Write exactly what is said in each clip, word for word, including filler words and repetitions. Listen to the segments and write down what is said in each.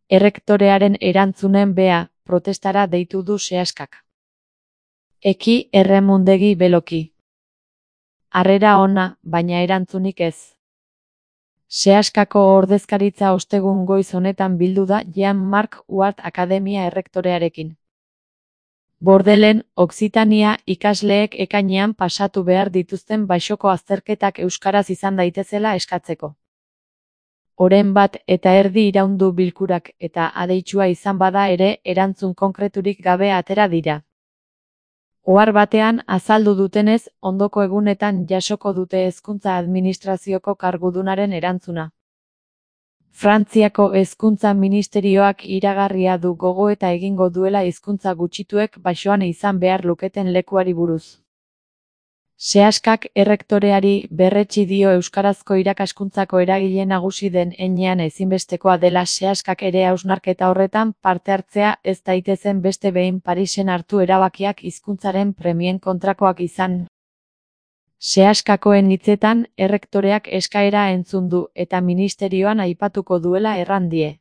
Errektorearen erantzunen bea, protestara deitu du Seaskak. Eki erremundegi beloki. Harrera ona, baina erantzunik ez. Seaskako ordezkaritza ostegun goiz honetan bildu da Jean-Marc Huart Akademia errektorearekin. Bordelen, Okzitania ikasleek ekainean pasatu behar dituzten baxoko azterketak euskaraz izan daitezela eskatzeko. Oren bat eta erdi iraundu bilkurak eta adeitsua izan bada ere erantzun konkreturik gabe atera dira. Ohar batean azaldu dutenez, ondoko egunetan jasoko dute hezkuntza administrazioko kargudunaren erantzuna. Frantziako hezkuntza ministerioak iragarria du gogoeta egingo duela hizkuntza gutxituek baxoan izan behar luketen lekuari buruz. Seaskak errektoreari berretsi dio euskarazko irakaskuntzako eragile nagusi den heinean ezinbestekoa dela Seaskak ere hausnarketa horretan parte hartzea ez daitezen beste behin Parisen hartu erabakiak hizkuntzaren premien kontrakoak izan. Seaskakoen hitzetan, errektoreak eskaera entzun du eta ministerioan aipatuko duela errandie.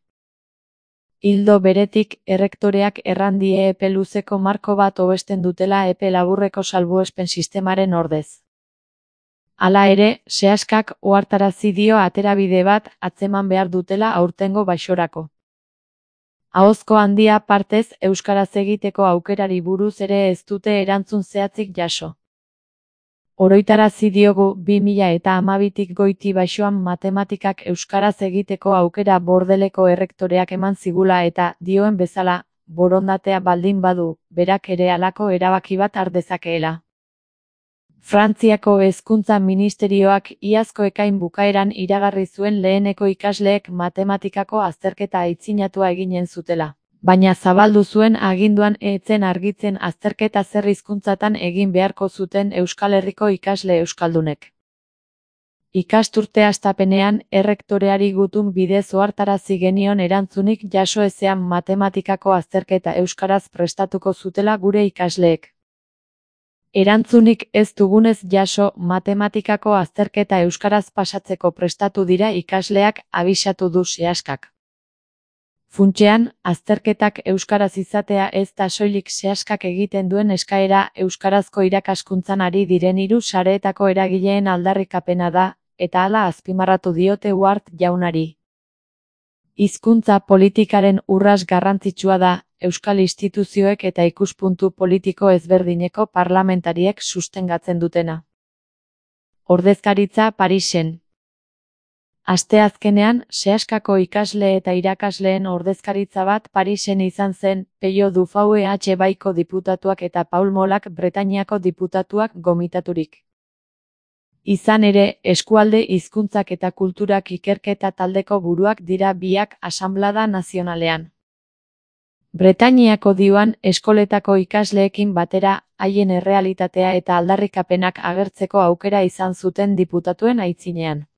Ildo beretik, errektoreak errandie epe luzeko marko bat hobesten dutela epe laburreko salbuespen sistemaren ordez. Hala ere, Seaskak ohartarazi dio aterabide bat atzeman behar dutela aurtengo baxorako. Ahozko handia partez euskaraz egiteko aukerari buruz ere ez dute erantzun zehatzik jaso. Oroitarazi diogu bi mila eta hamabitik goiti baxoan matematikak euskaraz egiteko aukera Bordeleko errektoreak eman zigula eta, dioen bezala, borondatea baldin badu, berak ere halako erabaki bat har dezakeela. Frantziako hezkuntza ministerioak iazko ekain bukaeran iragarri zuen leheneko ikasleek matematikako azterketa aitzinatua eginen zutela. Baina zabaldu zuen aginduan etzen argitzen azterketa zer hizkuntzatan egin beharko zuten Euskal Herriko ikasle euskaldunek. Ikasturte hastapenean errektoreari gutun bidez ohartarazi genion erantzunik jaso ezean matematikako azterketa euskaraz prestatuko zutela gure ikasleek. Erantzunik ez dugunez jaso matematikako azterketa euskaraz pasatzeko prestatu dira ikasleak abisatu du Seaskak. Funtsean, azterketak euskaraz izatea ez da soilik Seaskak egiten duen eskaera euskarazko irakaskuntzan ari diren hiru sareetako eragileen aldarrikapena da, eta hala azpimarratu diote Huart jaunari. Hizkuntza politikaren urrats garrantzitsua da, euskal instituzioek eta ikuspuntu politiko ezberdineko parlamentariek sustengatzen dutena. Ordezkaritza Parisen. Asteazkenean, Seaskako ikasle eta irakasleen ordezkaritza bat Parisen izan zen, Peio Dufau E H baiko diputatuak eta Paul Molak Bretainiako diputatuak gomitaturik. Izan ere, eskualde hizkuntzak eta kulturak ikerketa taldeko buruak dira biak Asanblada Nazionalean. Bretainiako dioan eskoletako ikasleekin batera, haien errealitatea eta aldarrikapenak agertzeko aukera izan zuten diputatuen aitzinean.